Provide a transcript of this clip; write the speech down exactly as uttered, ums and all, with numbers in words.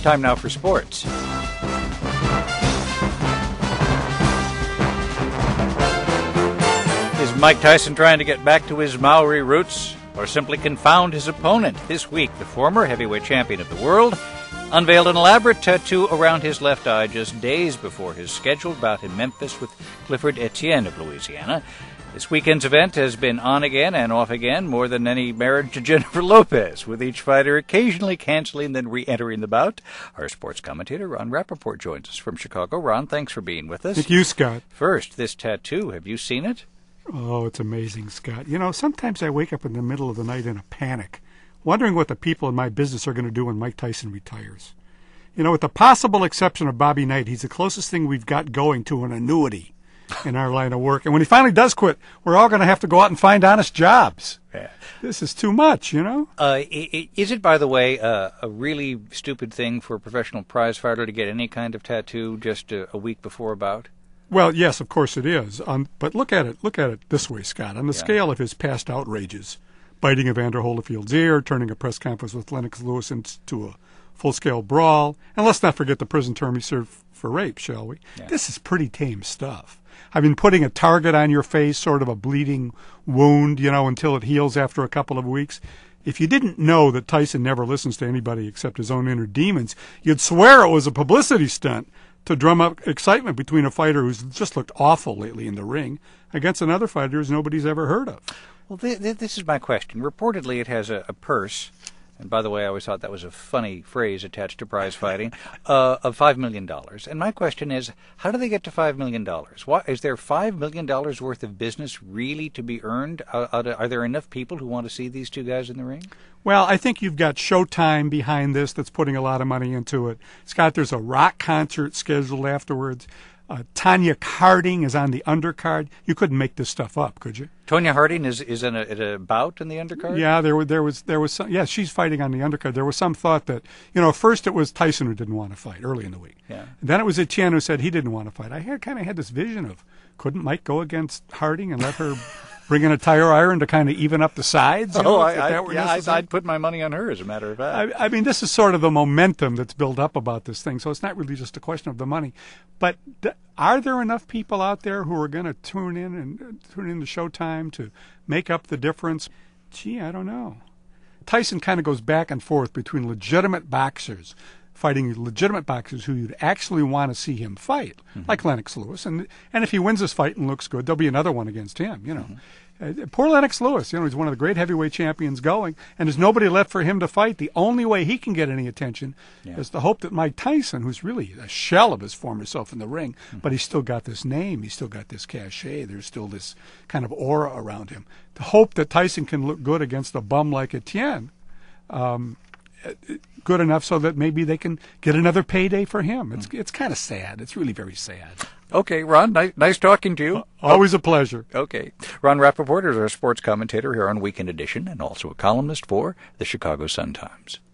Time now for sports. Is Mike Tyson trying to get back to his Maori roots or simply confound his opponent? This week, the former heavyweight champion of the world unveiled an elaborate tattoo around his left eye just days before his scheduled bout in Memphis with Clifford Etienne of Louisiana. This weekend's event has been on again and off again more than any marriage to Jennifer Lopez, with each fighter occasionally canceling then re-entering the bout. Our sports commentator, Ron Rappaport, joins us from Chicago. Ron, thanks for being with us. Thank you, Scott. First, this tattoo, have you seen it? Oh, it's amazing, Scott. You know, sometimes I wake up in the middle of the night in a panic, wondering what the people in my business are going to do when Mike Tyson retires. You know, with the possible exception of Bobby Knight, he's the closest thing we've got going to an annuity in our line of work. And when he finally does quit, we're all going to have to go out and find honest jobs. Yeah. This is too much, you know? Uh, is it, by the way, uh, a really stupid thing for a professional prize fighter to get any kind of tattoo just a, a week before a bout? Well, yes, of course it is. Um, but look at it. Look at it this way, Scott. On the Yeah. scale of his past outrages, biting Evander Holyfield's ear, turning a press conference with Lennox Lewis into a full-scale brawl, and let's not forget the prison term he served for rape, shall we? Yeah. This is pretty tame stuff. I mean, putting a target on your face, sort of a bleeding wound, you know, until it heals after a couple of weeks. If you didn't know that Tyson never listens to anybody except his own inner demons, you'd swear it was a publicity stunt to drum up excitement between a fighter who's just looked awful lately in the ring against another fighter who's nobody's ever heard of. Well, th- th- this is my question. Reportedly, it has a, a purse, and by the way, I always thought that was a funny phrase attached to prize fighting, uh, of five million dollars. And my question is, how do they get to five million dollars? Why, is there five million dollars worth of business really to be earned? Are, are there enough people who want to see these two guys in the ring? Well, I think you've got Showtime behind this that's putting a lot of money into it. Scott, there's a rock concert scheduled afterwards. Uh, Tonya Harding is on the undercard. You couldn't make this stuff up, could you? Tonya Harding is is in a, in a bout in the undercard? Yeah, there was there was there was some, yeah, she's fighting on the undercard. There was some thought that, you know, first it was Tyson who didn't want to fight early in the week. Yeah. And then it was Etienne who said he didn't want to fight. I had kind of had this vision of, couldn't Mike go against Harding and let her bring in a tire iron to kind of even up the sides? You Oh, know, I, if I, that were yeah, necessary? I'd put my money on her, as a matter of fact. I, I mean, this is sort of the momentum that's built up about this thing, so it's not really just a question of the money. But th- are there enough people out there who are going to tune in and uh, tune in to Showtime to make up the difference? Gee, I don't know. Tyson kind of goes back and forth between legitimate boxers, fighting legitimate boxers who you'd actually want to see him fight, mm-hmm. like Lennox Lewis. And and if he wins this fight and looks good, there'll be another one against him, you know. Mm-hmm. Uh, poor Lennox Lewis, you know, he's one of the great heavyweight champions going, and there's nobody left for him to fight. The only way he can get any attention yeah. is the hope that Mike Tyson, who's really a shell of his former self in the ring, mm-hmm. but he's still got this name, he's still got this cachet, there's still this kind of aura around him. The hope that Tyson can look good against a bum like Etienne, um, good enough so that maybe they can get another payday for him. It's mm-hmm. it's kind of sad. It's really very sad. Okay, Ron, nice, nice talking to you. Uh, always a pleasure. Okay. Ron Rappaport is our sports commentator here on Weekend Edition and also a columnist for the Chicago Sun-Times.